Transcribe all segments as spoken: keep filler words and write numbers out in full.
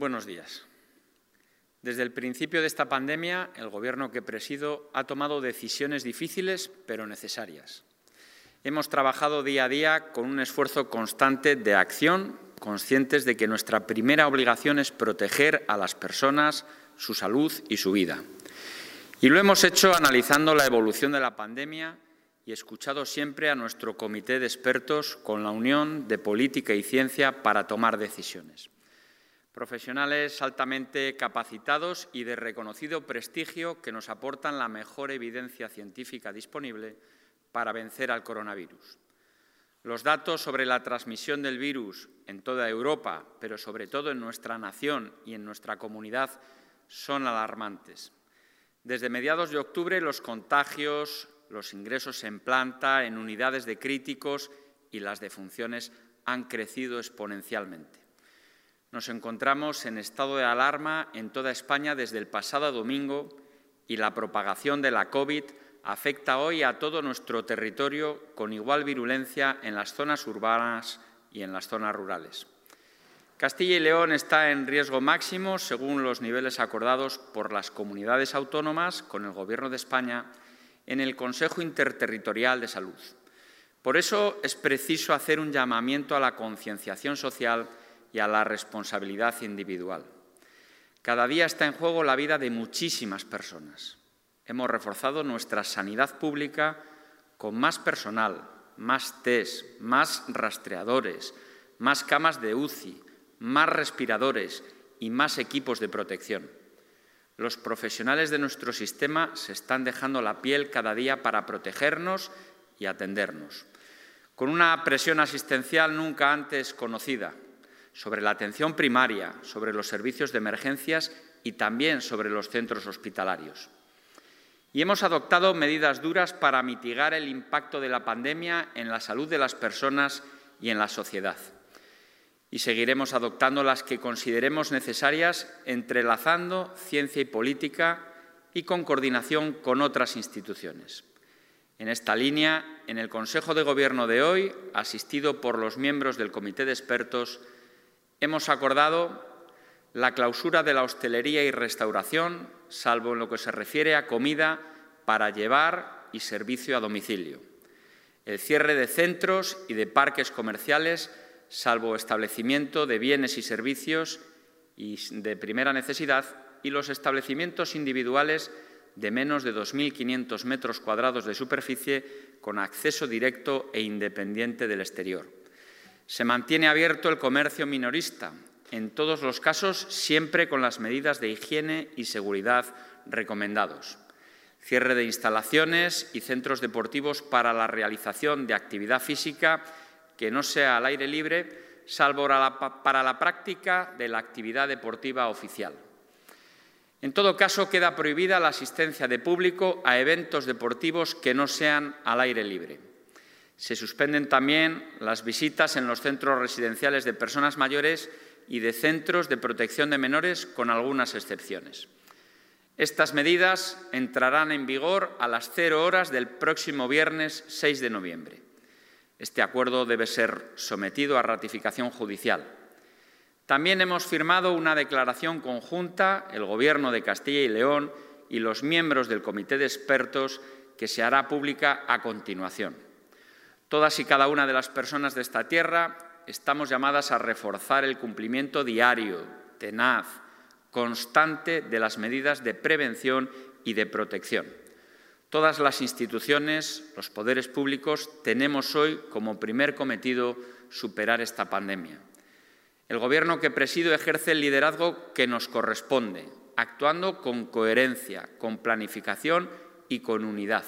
Buenos días. Desde el principio de esta pandemia, el Gobierno que presido ha tomado decisiones difíciles pero necesarias. Hemos trabajado día a día con un esfuerzo constante de acción, conscientes de que nuestra primera obligación es proteger a las personas, su salud y su vida. Y lo hemos hecho analizando la evolución de la pandemia y escuchado siempre a nuestro comité de expertos con la unión de política y ciencia para tomar decisiones. Profesionales altamente capacitados y de reconocido prestigio que nos aportan la mejor evidencia científica disponible para vencer al coronavirus. Los datos sobre la transmisión del virus en toda Europa, pero sobre todo en nuestra nación y en nuestra comunidad, son alarmantes. Desde mediados de octubre, los contagios, los ingresos en planta, en unidades de críticos y las defunciones han crecido exponencialmente. Nos encontramos en estado de alarma en toda España desde el pasado domingo y la propagación de la COVID afecta hoy a todo nuestro territorio con igual virulencia en las zonas urbanas y en las zonas rurales. Castilla y León está en riesgo máximo según los niveles acordados por las comunidades autónomas con el Gobierno de España en el Consejo Interterritorial de Salud. Por eso es preciso hacer un llamamiento a la concienciación social y a la responsabilidad individual. Cada día está en juego la vida de muchísimas personas. Hemos reforzado nuestra sanidad pública con más personal, más test, más rastreadores, más camas de U C I, más respiradores y más equipos de protección. Los profesionales de nuestro sistema se están dejando la piel cada día para protegernos y atendernos. Con una presión asistencial nunca antes conocida, sobre la atención primaria, sobre los servicios de emergencias y también sobre los centros hospitalarios. Y hemos adoptado medidas duras para mitigar el impacto de la pandemia en la salud de las personas y en la sociedad. Y seguiremos adoptando las que consideremos necesarias, entrelazando ciencia y política y con coordinación con otras instituciones. En esta línea, en el Consejo de Gobierno de hoy, asistido por los miembros del Comité de Expertos, hemos acordado la clausura de la hostelería y restauración, salvo en lo que se refiere a comida para llevar y servicio a domicilio. El cierre de centros y de parques comerciales, salvo establecimiento de bienes y servicios de primera necesidad, y los establecimientos individuales de menos de dos mil quinientos metros cuadrados de superficie con acceso directo e independiente del exterior. Se mantiene abierto el comercio minorista, en todos los casos siempre con las medidas de higiene y seguridad recomendados. Cierre de instalaciones y centros deportivos para la realización de actividad física que no sea al aire libre, salvo para la práctica de la actividad deportiva oficial. En todo caso, queda prohibida la asistencia de público a eventos deportivos que no sean al aire libre. Se suspenden también las visitas en los centros residenciales de personas mayores y de centros de protección de menores, con algunas excepciones. Estas medidas entrarán en vigor a las cero horas del próximo viernes seis de noviembre. Este acuerdo debe ser sometido a ratificación judicial. También hemos firmado una declaración conjunta, el Gobierno de Castilla y León y los miembros del Comité de Expertos, que se hará pública a continuación. Todas y cada una de las personas de esta tierra estamos llamadas a reforzar el cumplimiento diario, tenaz, constante de las medidas de prevención y de protección. Todas las instituciones, los poderes públicos, tenemos hoy como primer cometido superar esta pandemia. El Gobierno que presido ejerce el liderazgo que nos corresponde, actuando con coherencia, con planificación y con unidad.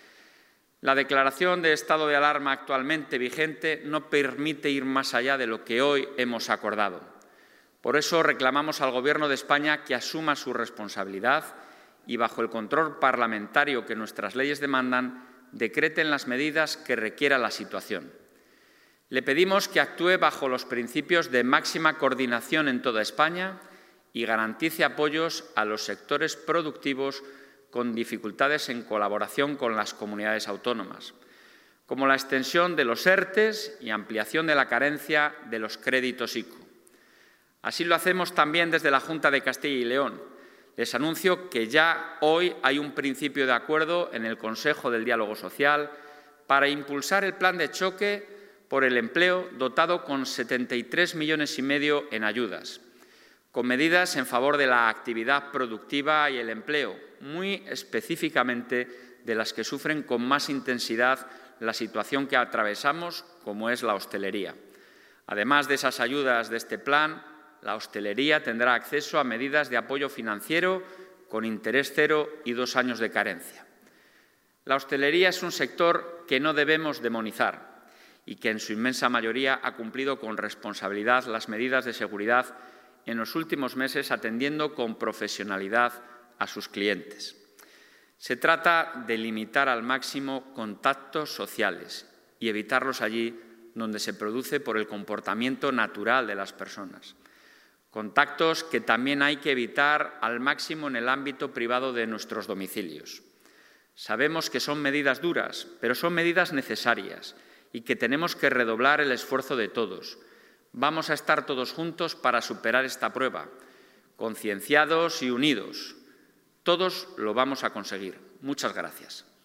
La declaración de estado de alarma actualmente vigente no permite ir más allá de lo que hoy hemos acordado. Por eso reclamamos al Gobierno de España que asuma su responsabilidad y, bajo el control parlamentario que nuestras leyes demandan, decreten las medidas que requiera la situación. Le pedimos que actúe bajo los principios de máxima coordinación en toda España y garantice apoyos a los sectores productivos con dificultades en colaboración con las comunidades autónomas, como la extensión de los ERTES y ampliación de la carencia de los créditos ICO. Así lo hacemos también desde la Junta de Castilla y León. Les anuncio que ya hoy hay un principio de acuerdo en el Consejo del Diálogo Social para impulsar el plan de choque por el empleo dotado con setenta y tres millones y medio en ayudas, con medidas en favor de la actividad productiva y el empleo, muy específicamente de las que sufren con más intensidad la situación que atravesamos, como es la hostelería. Además de esas ayudas de este plan, la hostelería tendrá acceso a medidas de apoyo financiero con interés cero y dos años de carencia. La hostelería es un sector que no debemos demonizar y que en su inmensa mayoría ha cumplido con responsabilidad las medidas de seguridad en los últimos meses, atendiendo con profesionalidad a sus clientes. Se trata de limitar al máximo contactos sociales y evitarlos allí donde se produce por el comportamiento natural de las personas. Contactos que también hay que evitar al máximo en el ámbito privado de nuestros domicilios. Sabemos que son medidas duras, pero son medidas necesarias y que tenemos que redoblar el esfuerzo de todos. Vamos a estar todos juntos para superar esta prueba, concienciados y unidos. Todos lo vamos a conseguir. Muchas gracias.